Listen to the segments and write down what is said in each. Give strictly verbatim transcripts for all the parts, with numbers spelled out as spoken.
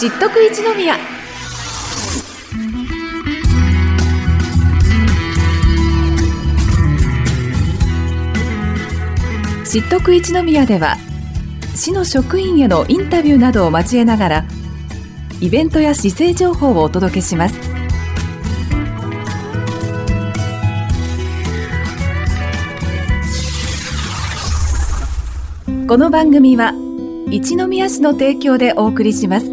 知っとく一宮。知っとく一宮では市の職員へのインタビューなどを交えながらイベントや市政情報をお届けします。この番組は一宮市の提供でお送りします。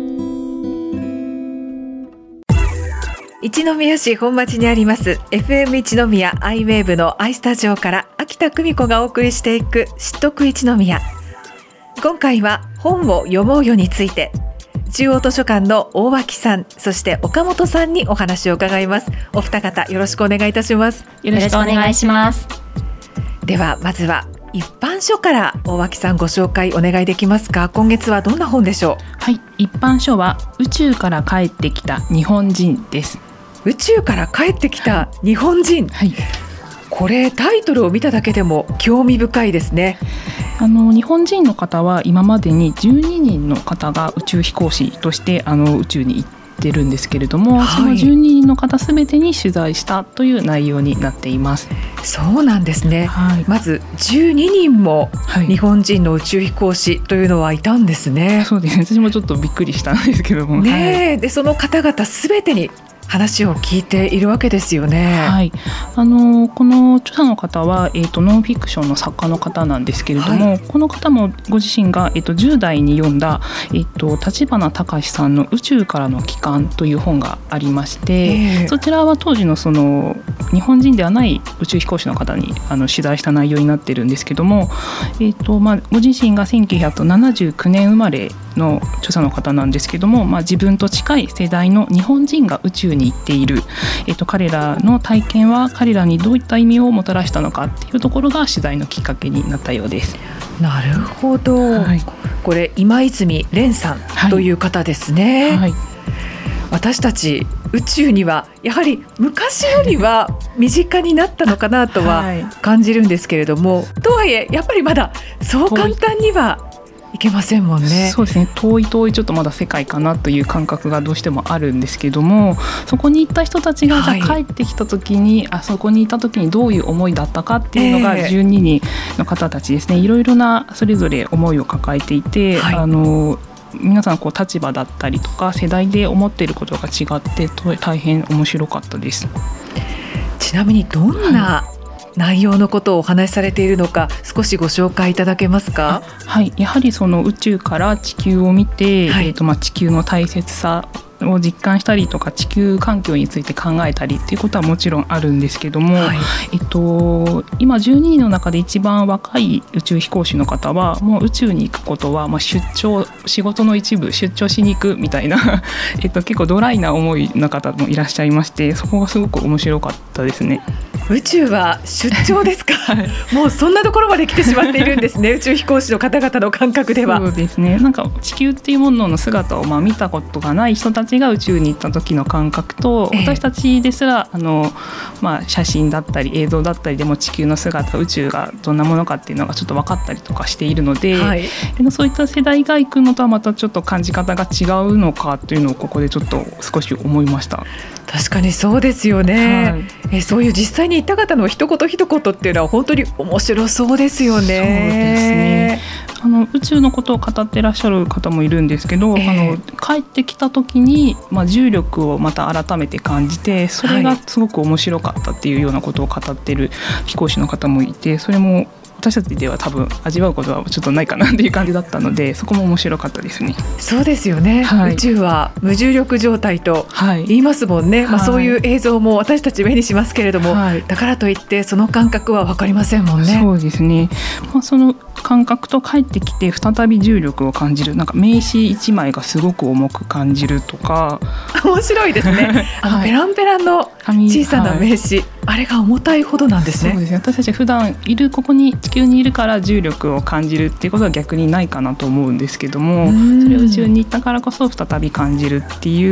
一宮市本町にあります エフエム 一宮アイウェーブのアイスタジオから秋田久美子がお送りしていく知っとく一宮。今回は本を読もうよについて中央図書館の大脇さん、そして岡本さんにお話を伺います。お二方よろしくお願いいたします。 よろしくお願いします。 ではまずは一般書から大脇さんご紹介お願いできますか。今月はどんな本でしょう。 はい、一般書は宇宙から帰ってきた日本人です。 宇宙から帰ってきた日本人、はい、これタイトルを見ただけでも興味深いですね。 あの日本人の方は今までにじゅうににんの方が宇宙飛行士としてあの宇宙に行ってるんですけれども、はい、そのじゅうににんの方すべてに取材したという内容になっています。 そうなんですね、はい、まずじゅうににんも日本人の宇宙飛行士というのはいたんですね、 はい、そうですね。私もちょっとびっくりしたんですけども、 ね、 はい、 でその方々すべてに話を聞いているわけですよね。 はい、あのこの著者の方は、えーと、ノンフィクションの作家の方なんですけれども、はい、この方もご自身が、えーと、じゅう代に読んだ、えーと、立花隆さんの宇宙からの帰還という本がありまして、えー、そちらは当時のその日本人ではない宇宙飛行士の方にあの取材した内容になっているんですけども、えーとまあ、ご自身がせんきゅうひゃくななじゅうきゅうねん生まれの著者の方なんですけども、まあ、自分と近い世代の日本人が宇宙に行っている、えっと、彼らの体験は彼らにどういった意味をもたらしたのかっていうところが取材のきっかけになったようです。 なるほど、はい、これ今泉蓮さんという方ですね、はいはい、私たち宇宙にはやはり昔よりは身近になったのかなとは感じるんですけれども、はい、とはいえやっぱりまだそう簡単にはいけませんもんね。 そうですね、遠い遠いちょっとまだ世界かなという感覚がどうしてもあるんですけども、そこに行った人たちがじゃあ帰ってきた時に、はい、あそこにいた時にどういう思いだったかっていうのがじゅうににんの方たちですね、いろいろなそれぞれ思いを抱えていて、はい、あの皆さんこう立場だったりとか世代で思っていることが違って大変面白かったです。 ちなみにどんな、はい、内容のことをお話しされているのか少しご紹介いただけますか。 はい、やはりその宇宙から地球を見て、はい、えーとまあ、地球の大切さを実感したりとか地球環境について考えたりっていうことはもちろんあるんですけども、はい、えっと、今じゅうににんの中で一番若い宇宙飛行士の方はもう宇宙に行くことは、まあ、出張仕事の一部出張しに行くみたいなえっと、結構ドライな思いの方もいらっしゃいまして、そこがすごく面白かったですね。 宇宙は出張ですか、はい、もうそんなところまで来てしまっているんですね宇宙飛行士の方々の感覚では。 そうですね、なんか地球っていうものの姿をまあ見たことがない人たちが宇宙に行った時の感覚と、えー、私たちですらあの、まあ、写真だったり映像だったりでも地球の姿、宇宙がどんなものかっていうのがちょっと分かったりとかしているので、はい、そういった世代が行くのとはまたちょっと感じ方が違うのかというのをここでちょっと少し思いました。 確かにそうですよね、はい、えそういう実際に行った方の一言一言っていうのは本当に面白そうですよね。そうですね、 あの宇宙のことを語ってらっしゃる方もいるんですけど、えー、あの帰ってきた時に、まあ、重力をまた改めて感じてそれがすごく面白かったっていうようなことを語っている飛行士の方もいて、それも私たちでは多分味わうことはちょっとないかなっていう感じだったので、そこも面白かったですね。 そうですよね、はい、宇宙は無重力状態と言いますもんね、はい、まあ、そういう映像も私たち目にしますけれども、はい、だからといってその感覚は分かりませんもんね。 そうですね、まあ、その感覚と帰ってきて再び重力を感じる、なんか名刺いちまいがすごく重く感じるとか面白いですねあの、はい、ペランペランの小さな名刺、はい、あれが重たいほどなんですね。 そうですね、私たち普段いるここに地球にいるから重力を感じるっていうことは逆にないかなと思うんですけども、それを宇宙に行ったからこそ再び感じるっていう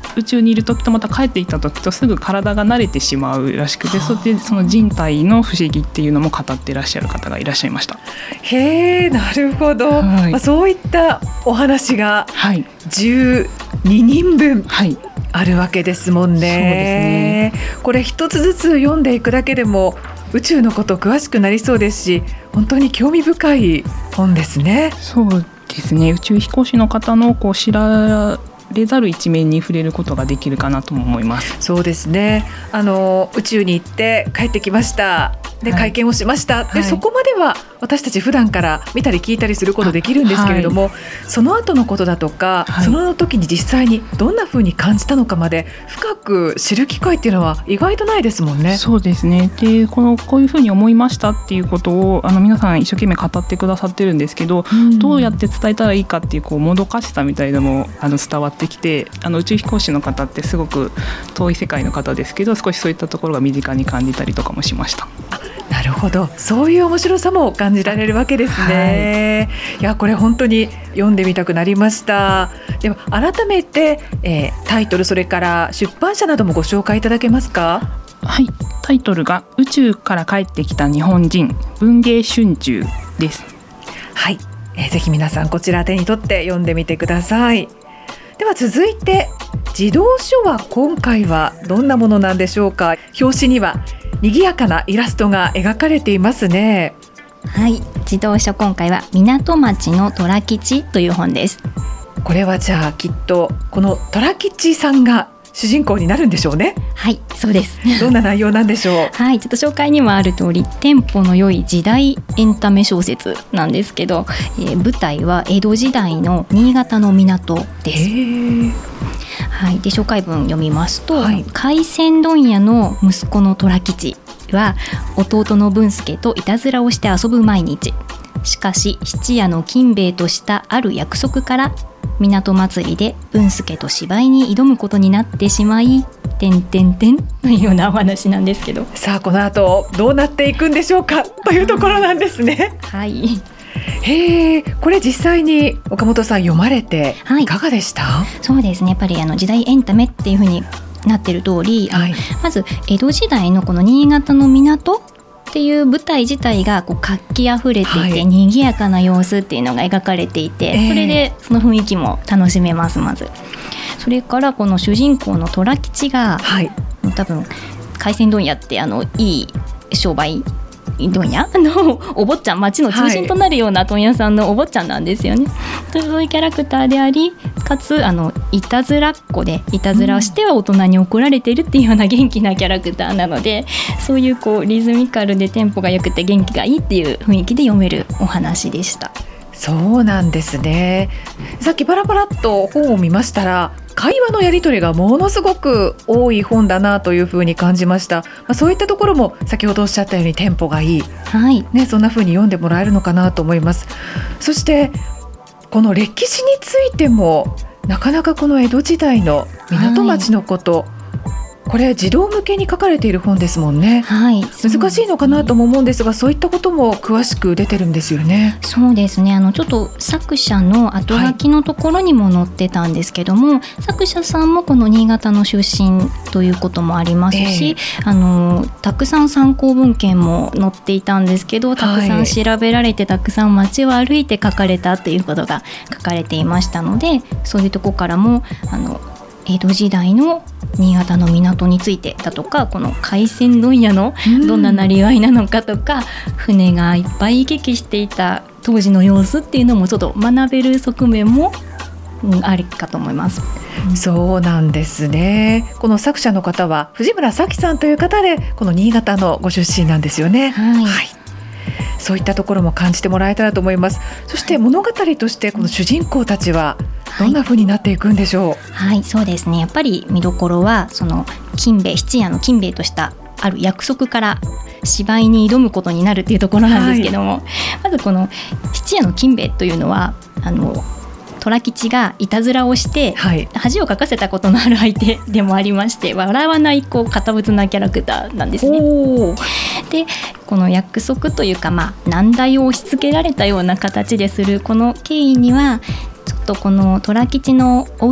宇宙にいる時とまた帰っていった時とすぐ体が慣れてしまうらしくて、それでその人体の不思議っていうのも語っていらっしゃる方がいらっしゃいました。 へー、なるほど、はい、まあ、そういったお話がじゅうににんぶんあるわけですもんね。はい、そうですね。これ一つずつ読んでいくだけでも宇宙のこと詳しくなりそうですし、本当に興味深い本ですね。 そうですね。宇宙飛行士の方のこう知られざる一面に触れることができるかなとも思います。 そうですね。あの宇宙に行って帰ってきましたで、はい、会見をしました、で、はい、そこまでは私たち普段から見たり聞いたりすることできるんですけれども、はい、その後のことだとか、はい、その時に実際にどんな風に感じたのかまで深く知る機会っていうのは意外とないですもんね。 そうですね。で、このこういう風に思いましたっていうことをあの皆さん一生懸命語ってくださってるんですけど、うん、どうやって伝えたらいいかっていう、こうもどかしさみたいなのもあの伝わってきて、あの宇宙飛行士の方ってすごく遠い世界の方ですけど、少しそういったところが身近に感じたりとかもしました。 あ、なるほど、そういう面白さも感じられるわけですね。はい、いや、これ本当に読んでみたくなりました。では改めて、えー、タイトル、それから出版社などもご紹介いただけますか？ はい、タイトルが宇宙から帰ってきた日本人、文藝春秋です。 はい、えー、ぜひ皆さんこちら手に取って読んでみてください。では続いて、児童書は今回はどんなものなんでしょうか？表紙には賑やかなイラストが描かれていますね。 はい、児童書、今回は港町の虎吉という本です。 これはじゃあきっとこの虎吉さんが主人公になるんでしょうね。 はい、そうです。 どんな内容なんでしょう？ はい、ちょっと紹介にもある通り、テンポの良い時代エンタメ小説なんですけど、えー、舞台は江戸時代の新潟の港です。はい、で紹介文読みますと、はい、海鮮問屋の息子の虎吉は弟の文助といたずらをして遊ぶ毎日。しかし質屋の金兵衛としたある約束から港祭りで文助と芝居に挑むことになってしまい、てんてんてんというようなお話なんですけど、 さあこの後どうなっていくんでしょうかというところなんですね。 はい、 へー、これ実際に岡本さん読まれていかがでした？はい、 そうですね、やっぱりあの時代エンタメっていう風になってる通り、はい、まず江戸時代のこの新潟の港っていう舞台自体がこう活気あふれていて、はい、賑やかな様子っていうのが描かれていて、えー、それでその雰囲気も楽しめます。まずそれからこの主人公の虎吉が、はい、多分海鮮問屋ってあのいい商売問屋のお坊ちゃん、町の中心となるような問屋さんのお坊ちゃんなんですよね。はい、そういうキャラクターであり、かつあのいたずらっ子でいたずらをしては大人に怒られているっていうような元気なキャラクターなので、そういうこうリズミカルでテンポが良くて元気がいいっていう雰囲気で読めるお話でした。 そうなんですね。さっきパラパラっと本を見ましたら、会話のやり取りがものすごく多い本だなというふうに感じました。まあ、そういったところも先ほどおっしゃったようにテンポがいい、はいね、そんなふうに読んでもらえるのかなと思います。そしてこの歴史についてもなかなかこの江戸時代の港町のこと、はい、これ児童向けに書かれている本ですもんね。はい、難しいのかなとも思うんですが、そういったことも詳しく出てるんですよね。 そうですね、あのちょっと作者の後書きのところにも載ってたんですけども、はい、作者さんもこの新潟の出身ということもありますし、えー、あのたくさん参考文献も載っていたんですけど、たくさん調べられて、はい、たくさん街を歩いて書かれたということが書かれていましたので、そういうところからもあの江戸時代の新潟の港についてだとか、この海鮮問屋のどんななりわいなのかとか、うん、船がいっぱい行き来していた当時の様子っていうのもちょっと学べる側面も、うん、あるかと思います。 うん、そうなんですね。この作者の方は藤村咲さんという方で、この新潟のご出身なんですよね。はい、はい、そういったところも感じてもらえたらと思います。そして物語としてこの主人公たちはどんな風になっていくんでしょう？ はい、はい、そうですね、やっぱり見どころはその金兵衛、質屋の金兵衛としたある約束から芝居に挑むことになるっていうところなんですけども、はい、まずこの質屋の金兵衛というのはあの虎吉がいたずらをして、はい、恥をかかせたことのある相手でもありまして、笑わないこう堅物なキャラクターなんですね。でこの約束というか、まあ、難題を押し付けられたような形でするこの経緯には、ちょっとこの虎吉のお家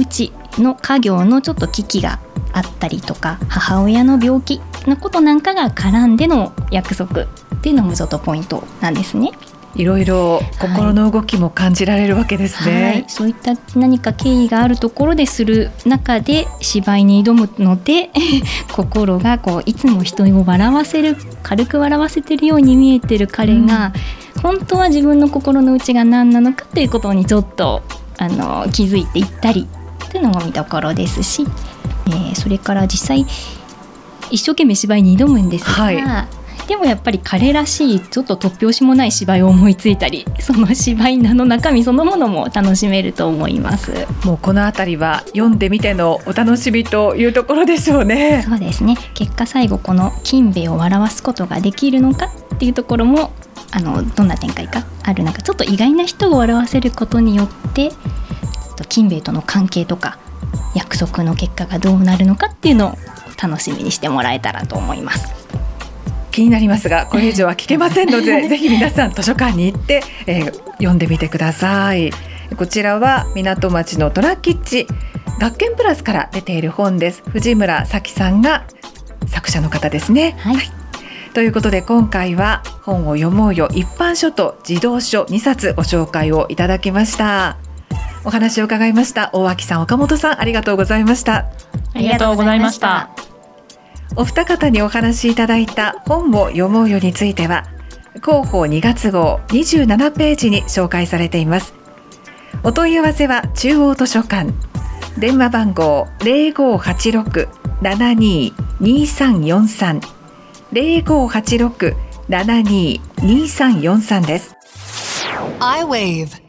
の家業のちょっと危機があったりとか、母親の病気のことなんかが絡んでの約束っていうのもちょっとポイントなんですね。 いろいろ心の動きも感じられるわけですね、 はいはい、そういった何か経緯があるところでする中で芝居に挑むので心がこういつも人を笑わせる、軽く笑わせてるように見えてる彼が、うん、本当は自分の心の内が何なのかということにちょっとあの気づいていったりというのも見どころですし、えー、それから実際一生懸命芝居に挑むんですが、はい、でもやっぱり彼らしいちょっと突拍子もない芝居を思いついたり、その芝居の中身そのものも楽しめると思います。 もうこのあたりは読んでみてのお楽しみというところでしょうね。 そうですね。結果最後この金兵衛を笑わすことができるのかっていうところもあのどんな展開かある中、ちょっと意外な人を笑わせることによって金兵衛との関係とか約束の結果がどうなるのかっていうのを楽しみにしてもらえたらと思います。 気になりますがこれ以上は聞けませんのでぜひ皆さん図書館に行って、えー、読んでみてください。こちらは港町のトラキッチ学研プラスから出ている本です。藤村咲さんが作者の方ですね、はいはい、ということで今回は本を読もうよ一般書と児童書にさつご紹介をいただきました。お話を伺いました大脇さん、岡本さん、ありがとうございました。 ありがとうございました。 お二方にお話しいただいた本を読もうよについては広報にがつ号にじゅうななページに紹介されています。お問い合わせは中央図書館、電話番号 ゼロごはちろく ななにー にさんよんさん ゼロごはちろく ななにー にさんよんさん です。 アイウェーブ、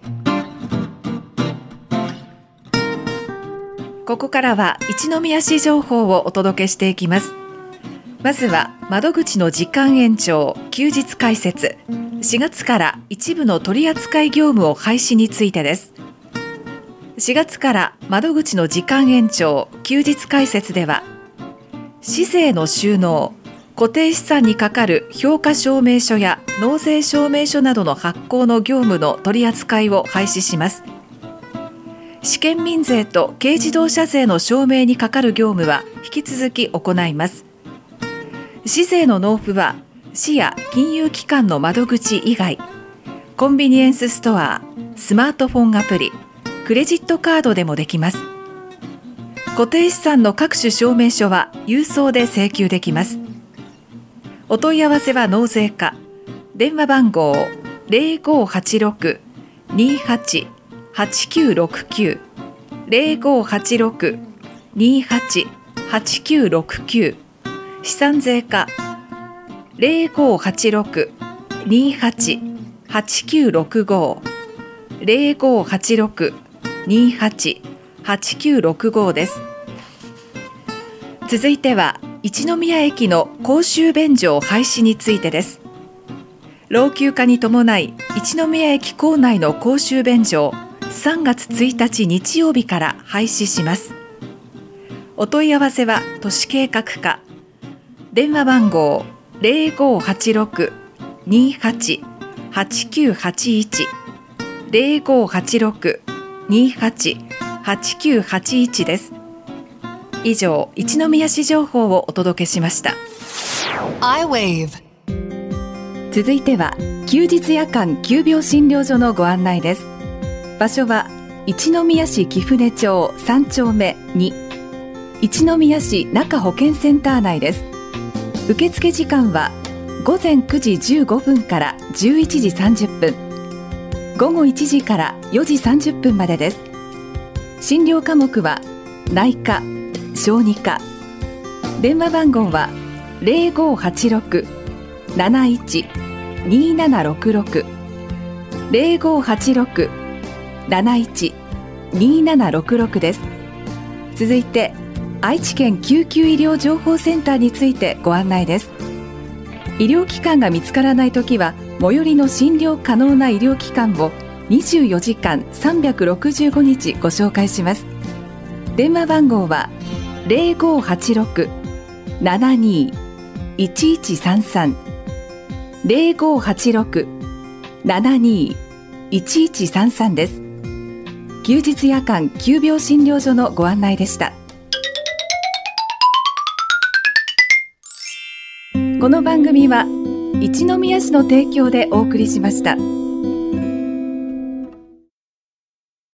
ここからは一宮市情報をお届けしていきます。まずは窓口の時間延長、休日開設、しがつから一部の取扱業務を廃止についてです。しがつから窓口の時間延長、休日開設では市税の収納、固定資産にかかる評価証明書や納税証明書などの発行の業務の取り扱いを廃止します。試験民税と軽自動車税の証明にかかる業務は引き続き行います。市税の納付は市や金融機関の窓口以外、コンビニエンスストア、スマートフォンアプリ、クレジットカードでもできます。固定資産の各種証明書は郵送で請求できます。お問い合わせは納税課、電話番号 ゼロごはちろく にはち はちきゅうろくきゅう ゼロごはちろく にはち はちきゅうろくきゅう、資産税課 ゼロごはちろく にはち はちきゅうろくご ゼロごはちろく にはち はちきゅうろくご です。続いては一宮駅の公衆便所廃止についてです。老朽化に伴い一宮駅構内の公衆便所をさんがつついたち日曜日から廃止します。お問い合わせは都市計画課、電話番号 ゼロごはちろく にはち はちきゅうはちいち ゼロごはちろく にはち はちきゅうはちいち です。以上、一宮市情報をお届けしました。 アイウェーブ、続いては休日夜間急病診療所のご案内です。場所は一宮市貴船町さんちょうめに、一宮市中保健センター内です。受付時間はごぜんくじじゅうごふんからじゅういちじさんじゅっぷん、ごごいちじからよじさんじゅっぷんまでです。診療科目は内科、小児科。電話番号は ゼロごはちろく なないち にななろくろく ゼロごはちろく なないち にななろくろく です。続いて愛知県救急医療情報センターについてご案内です。医療機関が見つからないときは最寄りの診療可能な医療機関をにじゅうよじかんさんびゃくろくじゅうごにちご紹介します。電話番号はゼロごはちろく ななにい いちいちさんさん ゼロごはちろく ななにい いちいちさんさん です。 休日夜間急病診療所のご案内でした。この番組は一宮市の提供でお送りしました。